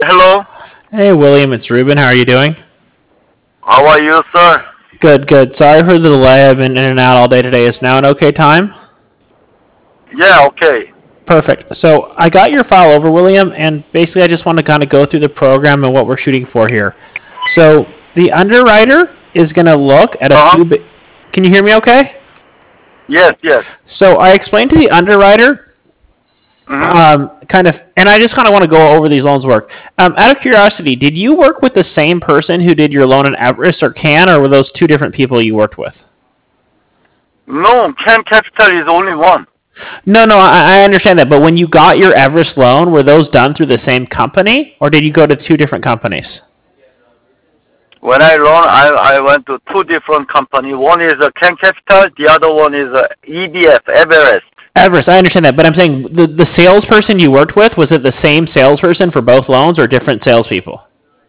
Hello. Hey, William, it's Ruben. How are you doing? How are you, sir? Good, good. Sorry for the delay. I've been in and out all day today. Is now an okay time? Yeah, okay. Perfect. So I got your file over, William, and basically I just want to kind of go through the program and what we're shooting for here. So the underwriter is going to look at a Uh-huh. few. Can you hear me okay? Yes, yes. So I explained to the underwriter Mm-hmm. and I just kind of want to go over these loans work. Out of curiosity, did you work with the same person who did your loan in Everest or Can, or were those two different people you worked with? No, Can Capital is only one. No, no, I understand that. But when you got your Everest loan, were those done through the same company, or did you go to two different companies? When I loan, I went to two different company. One is Can Capital, the other one is EBF, Everest. Everest, I understand that, but I'm saying the salesperson you worked with, was it the same salesperson for both loans or different salespeople?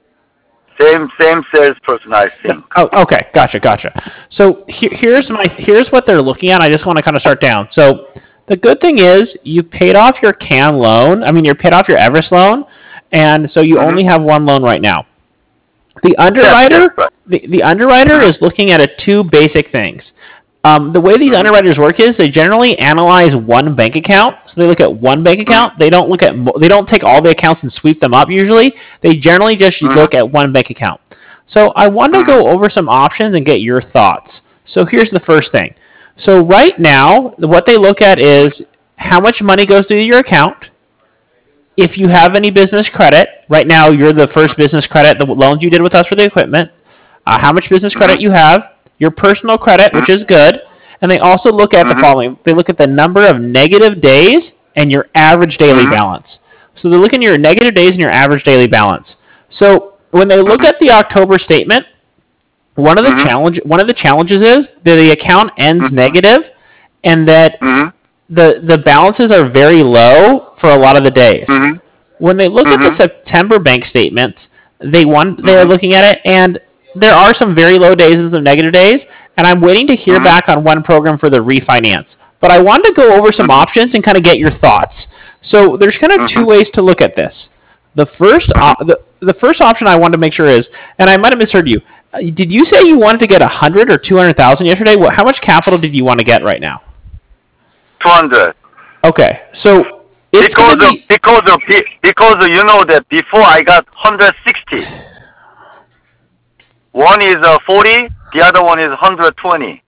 Same salesperson, I think. Oh, okay, gotcha. So here's what they're looking at. I just want to kind of start down. So the good thing is you paid off your Can loan. I mean, you paid off your Everest loan, and so you only have one loan right now. The underwriter, Yes, right. the underwriter is looking at two basic things. The way these underwriters work is they generally analyze one bank account. So they look at one bank account. They don't take all the accounts and sweep them up. Usually, they generally just look at one bank account. So I want to go over some options and get your thoughts. So here's the first thing. So right now, what they look at is how much money goes through your account. If you have any business credit, right now you're the first business credit, the loans you did with us for the equipment, how much business credit you have, your personal credit, which is good, and they also look at the following. They look at the number of negative days and your average daily balance. So they're looking at your negative days and your average daily balance. So when they look at the October statement, one of the challenges is that the account ends negative, and that the balances are very low for a lot of the days. When they look at the September bank statements, they're looking at it, and there are some very low days and some negative days, and I'm waiting to hear back on one program for the refinance. But I wanted to go over some options and kind of get your thoughts. So there's kind of two ways to look at this. The first option I wanted to make sure is, and I might have misheard you. Did you say you wanted to get 100 or 200,000 yesterday? How much capital did you want to get right now? 200. Okay, so it's Because going to be because you know that before I got 160. One is 40, the other one is 120.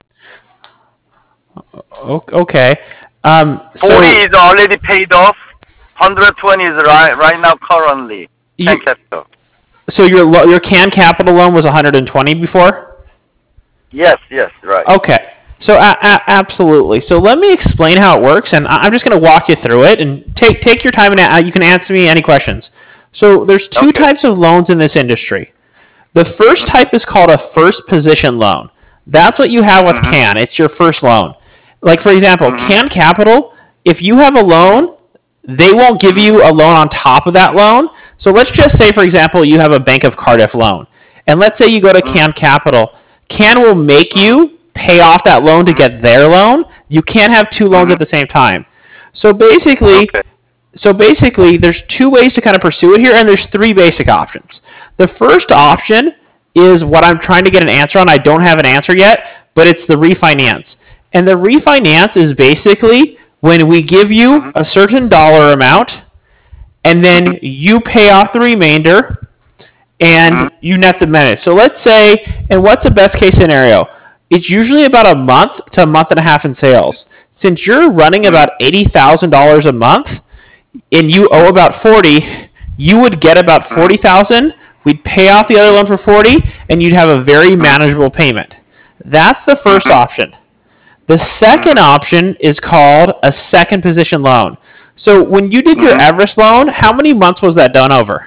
okay. 40 is already paid off. 120 is right now currently. You, Capital. so your Can Capital loan was 120 before? Yes, right. Okay. So absolutely. So let me explain how it works, and I'm just going to walk you through it. And take your time, and you can answer me any questions. So there's two types of loans in this industry. The first type is called a first position loan. That's what you have with Can. It's your first loan. Like for example, Can Capital, if you have a loan, they won't give you a loan on top of that loan. So let's just say, for example, you have a Bank of Cardiff loan. And let's say you go to Can Capital. Can will make you pay off that loan to get their loan. You can't have two loans at the same time. So basically, there's two ways to kind of pursue it here, and there's three basic options. The first option is what I'm trying to get an answer on. I don't have an answer yet, but it's the refinance. And the refinance is basically when we give you a certain dollar amount, and then you pay off the remainder, and you net the minutes. So let's say, and what's the best case scenario? It's usually about a month to a month and a half in sales. Since you're running about $80,000 a month, and you owe about 40, you would get about 40,000. We'd pay off the other loan for 40, and you'd have a very manageable payment. That's the first option. The second option is called a second position loan. So when you did your Everest loan, how many months was that done over?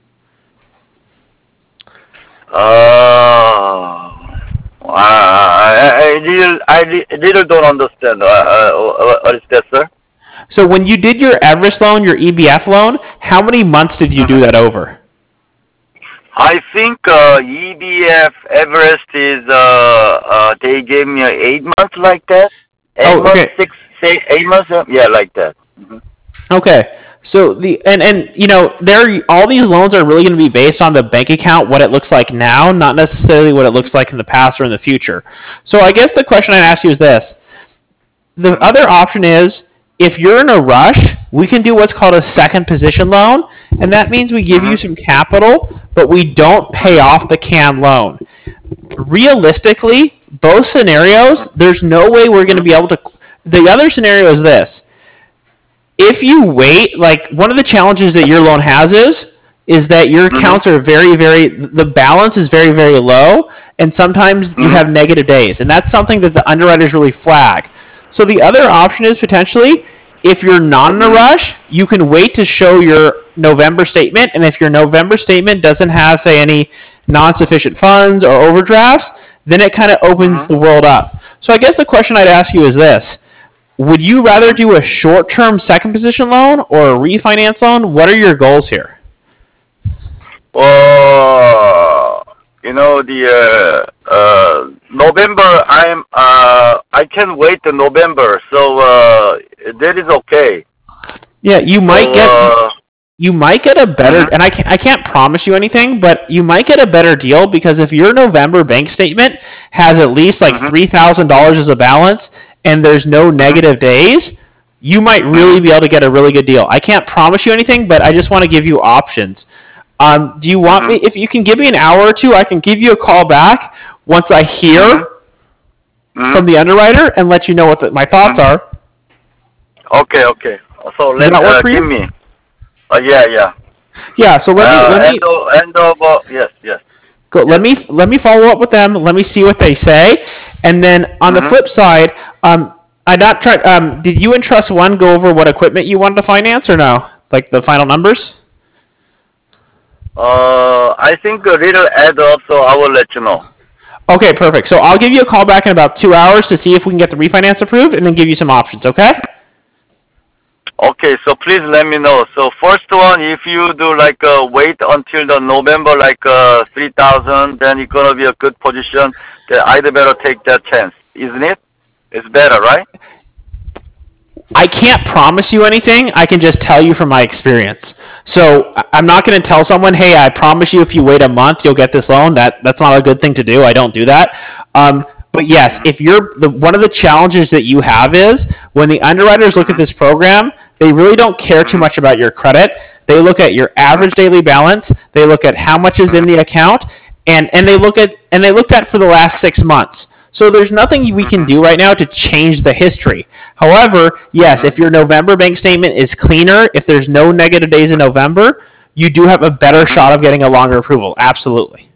I really don't understand. What is that, sir? So when you did your Everest loan, your EBF loan, how many months did you do that over? I think EBF Everest is they gave me 8 months like that. 8 months, Okay. 6, say 8 months. Yeah, like that. Okay. So all these loans are really going to be based on the bank account, what it looks like now, not necessarily what it looks like in the past or in the future. So I guess the question I'd ask you is this. The other option is, if you're in a rush, we can do what's called a second position loan, and that means we give you some capital, but we don't pay off the CAN loan. Realistically, both scenarios, there's no way we're going to be able to. The other scenario is this. If you wait, like one of the challenges that your loan has is that your accounts are the balance is very, very low, and sometimes you have negative days, and that's something that the underwriters really flag. So the other option is potentially, if you're not in a rush, you can wait to show your November statement, and if your November statement doesn't have, say, any non-sufficient funds or overdrafts, then it kind of opens the world up. So I guess the question I'd ask you is this. Would you rather do a short-term second position loan or a refinance loan? What are your goals here? The November, I can wait till November, so that is okay. Yeah, you might get a better, and I can't promise you anything, but you might get a better deal because if your November bank statement has at least like $3,000 as a balance and there's no negative days, you might really be able to get a really good deal. I can't promise you anything, but I just want to give you options. Do you want me, if you can give me an hour or two, I can give you a call back once I hear from the underwriter and let you know what my thoughts are. Okay. So let give me. Yeah. Yeah. So let me. Yes. Go. Let me follow up with them. Let me see what they say, and then on the flip side, I not try. Did you and Trust One go over what equipment you wanted to finance or no? Like the final numbers? I think a little add up, so I will let you know. Okay, perfect. So I'll give you a call back in about 2 hours to see if we can get the refinance approved, and then give you some options. Okay? Okay, so please let me know. So first one, if you do like wait until the November, like 3,000, then it's gonna be a good position. Then I'd better take that chance, isn't it? It's better, right? I can't promise you anything. I can just tell you from my experience. So I'm not going to tell someone, hey, I promise you if you wait a month, you'll get this loan. That's not a good thing to do. I don't do that. But yes, if one of the challenges that you have is when the underwriters look at this program, they really don't care too much about your credit. They look at your average daily balance. They look at how much is in the account, and they looked at for the last 6 months. So there's nothing we can do right now to change the history. However, yes, if your November bank statement is cleaner, if there's no negative days in November, you do have a better shot of getting a longer approval. Absolutely.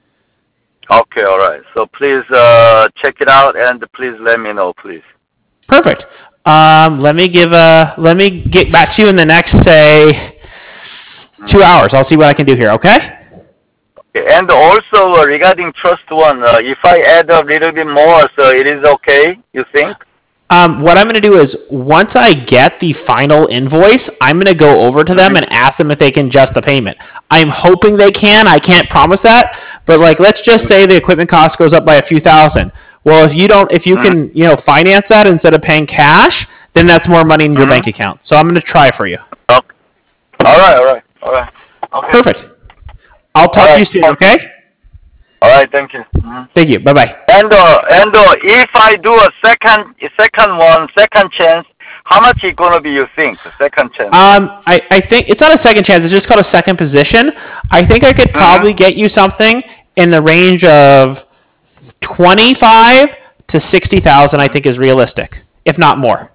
Okay, all right. So please check it out and please let me know, please. Perfect. Let me get back to you in the next, say, 2 hours. I'll see what I can do here. Okay. And also regarding Trust One, if I add a little bit more, so it is okay, you think? What I'm going to do is once I get the final invoice, I'm going to go over to them and ask them if they can adjust the payment. I'm hoping they can. I can't promise that, but like let's just say the equipment cost goes up by a few thousand. Well, if you can, finance that instead of paying cash, then that's more money in your bank account. So I'm going to try for you. Okay. All right. Okay. Perfect. I'll talk to you soon, okay? All right, thank you. Thank you. Bye-bye. And if I do a second chance, how much is gonna be? You think the second chance? I think it's not a second chance. It's just called a second position. I think I could probably get you something in the range of 25 to 60,000. I think is realistic, if not more.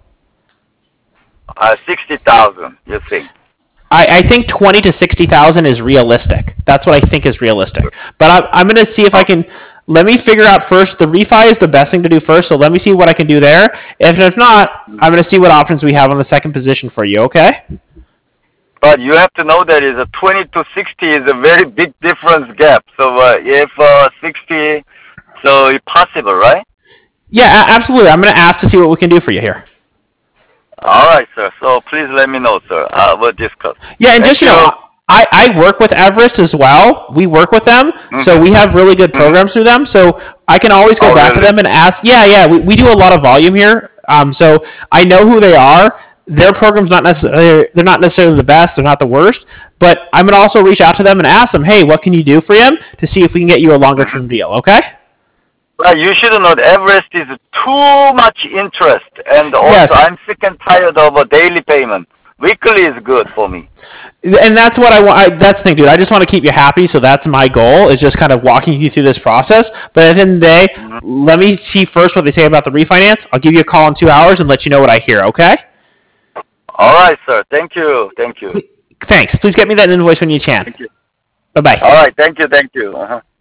60,000. You think? I think 20 to 60,000 is realistic. That's what I think is realistic. But I'm going to see if I can. Let me figure out first. The refi is the best thing to do first. So let me see what I can do there. If not, I'm going to see what options we have on the second position for you. Okay. But you have to know that is a 20 to 60 is a very big difference gap. So if 60, so it's possible, right? Yeah, absolutely. I'm going to ask to see what we can do for you here. All right, sir. So please let me know, sir. We'll discuss. Yeah, and just, I work with Everest as well. We work with them, so we have really good programs through them. So I can always go back to them and ask. Yeah, we do a lot of volume here. So I know who they are. Their program's not necessarily they're not necessarily the best, they're not the worst, but I'm gonna also reach out to them and ask them, hey, what can you do for him to see if we can get you a longer term deal, okay? Well, you should know that Everest is too much interest, and also Yes. I'm sick and tired of a daily payment. Weekly is good for me. And that's what I want. That's the thing, dude. I just want to keep you happy, so that's my goal. Is just kind of walking you through this process. But at the end of the day, let me see first what they say about the refinance. I'll give you a call in 2 hours and let you know what I hear. Okay? All right, sir. Thank you. Thank you. Thanks. Please get me that invoice when you can. Thank you. Bye bye. All right. Thank you. Thank you. Uh-huh.